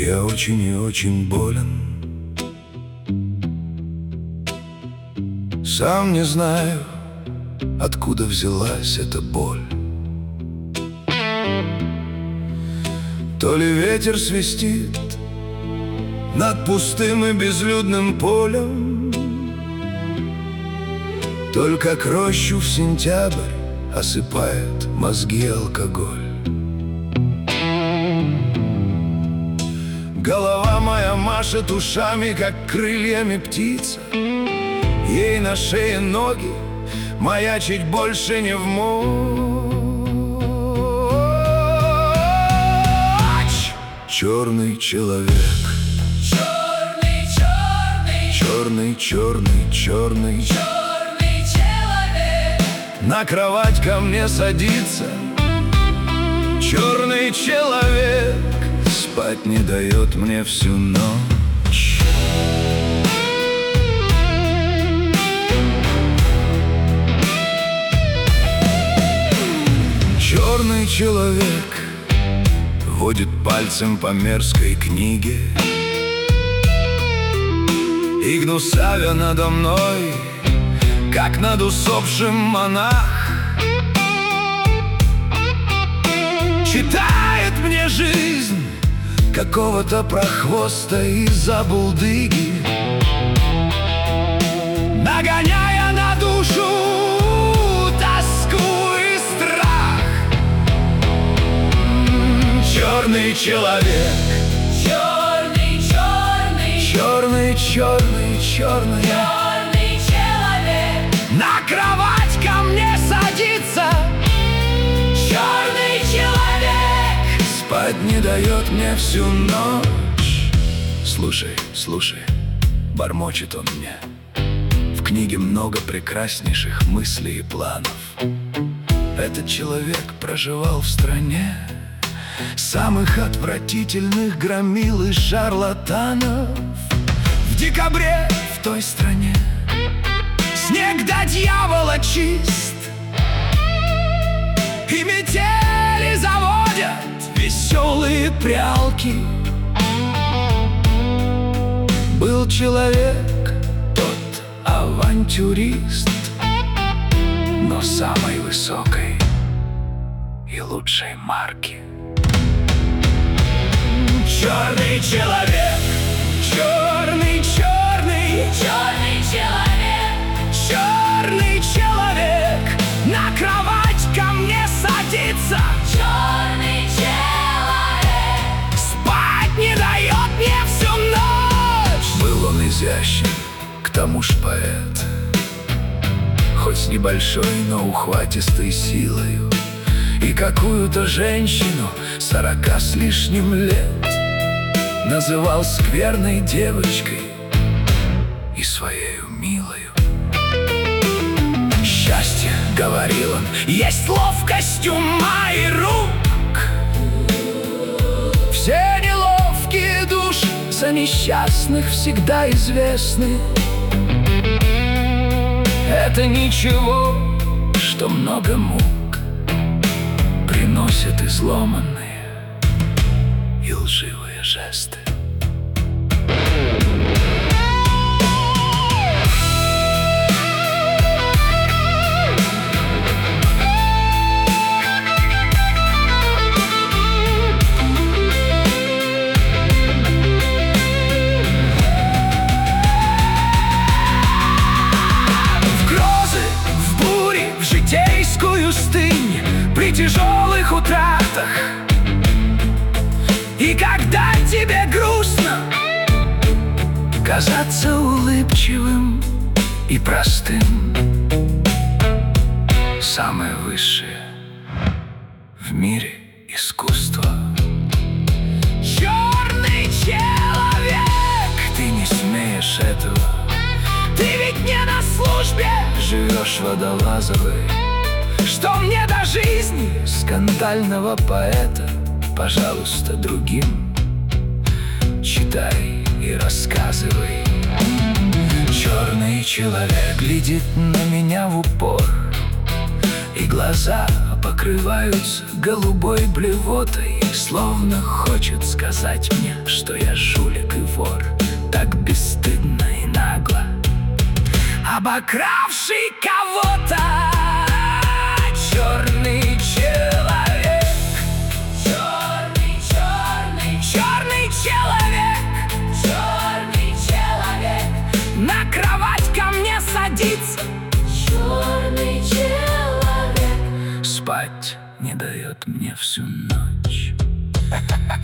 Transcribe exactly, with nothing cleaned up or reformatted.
Я очень и очень болен. Сам не знаю, откуда взялась эта боль. То ли ветер свистит над пустым и безлюдным полем, только к рощу в сентябрь осыпает мозги алкоголь. Голова моя машет ушами, как крыльями птица. Ей на шее ноги, маячить больше не в мочь. Черный человек, черный, черный, черный, черный, черный, черный человек на кровать ко мне садится. Черный человек спать не дает мне всю ночь. Черный человек водит пальцем по мерзкой книге и, гнусавя надо мной, как над усопшим монах, читает мне жизнь какого-то прохвоста из забулдыги, нагоняя на душу тоску и страх. Черный человек, черный, черный, черный, черный, черный, черный человек на кровать ко мне садится. черный человек Спать не дает мне всю ночь. Слушай, слушай, бормочет он мне. В книге много прекраснейших мыслей и планов. Этот человек проживал в стране самых отвратительных громил и шарлатанов. В декабре в той стране снег до дьявола чист, и метели заводят веселые прялки. Был человек тот авантюрист, но самой высокой и лучшей марки. Черный человек, черный, черный, черный человек черный человек на кровать ко мне садится. черный человек Спать не дает мне всю ночь. Был он изящен, к тому ж поэт, хоть с небольшой, но ухватистой силою, и какую-то женщину сорока с лишним лет называл скверной девочкой и своею милою. Счастье, говорил он, есть ловкость ума и рук. Все неловкие души за несчастных всегда известны. Это ничего, что много мук приносят изломанные и лживые жесты. Житейскую стынь при тяжелых утратах, и когда тебе грустно, казаться улыбчивым и простым. Самое высшее в мире искусство. Черный человек, ты не смеешь этого. Ты ведь не на службе живешь водолазовой. Что мне до жизни скандального поэта? Пожалуйста, другим читай и рассказывай. Черный человек глядит на меня в упор, и глаза покрываются голубой блевотой, словно хочет сказать мне, что я жулик и вор, так бесстыдно и нагло обокравший кого-то. Черный человек, Черный, черный, черный человек, черный человек, на кровать ко мне садится, черный человек, спать не дает мне всю ночь.